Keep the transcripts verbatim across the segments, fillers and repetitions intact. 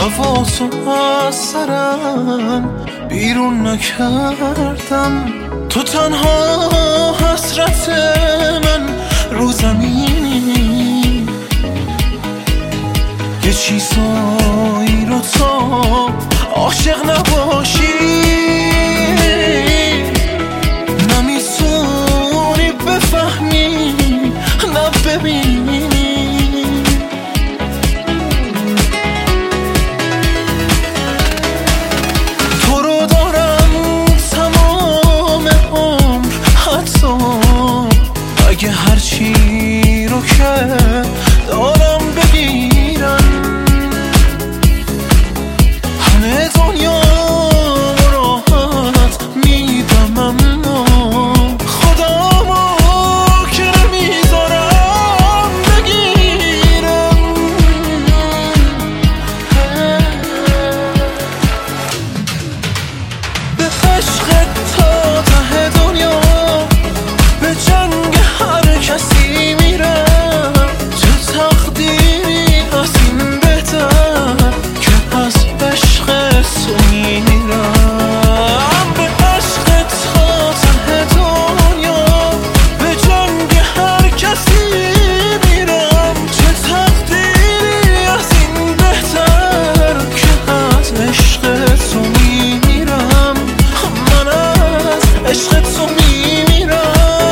حواسو از سرم بیرون نکردم. تو تنها حسرت من رو زمینی، یه چیزایی رو تا عاشق نباشی نمیتونی بفهمی نه ببینی. تو رو دارم تمام عمر، حتی اگه هرچی رو که دارم بگیرم، همه دنیا راحت میدم اما خودمو که نمیذارم بگیرم. به عشق تا ته دنیا، به جنگ هر کسی میرم، چه تقدیری از این بهتر که از عشق تو میرم. به عشق تا ته دنیا، به جنگ هر کسی میرم، چه تقدیری از این بهتر که از عشق تو میرم. من از عشق تو میمیرم.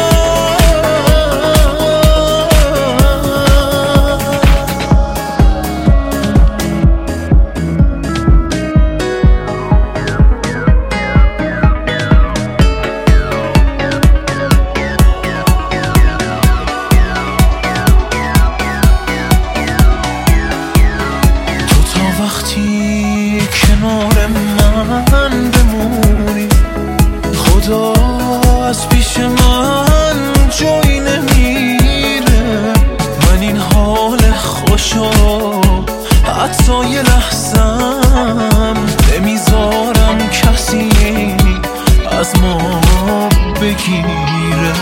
وقتی کنار من بمونی، خدا از پیش من جایی نمیره. من این حال خوشو حتی یه لحظم نمیذارم کسی از ما بگیره.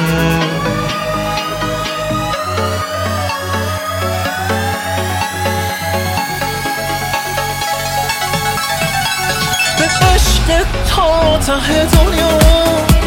به عشق تا ته دنیا،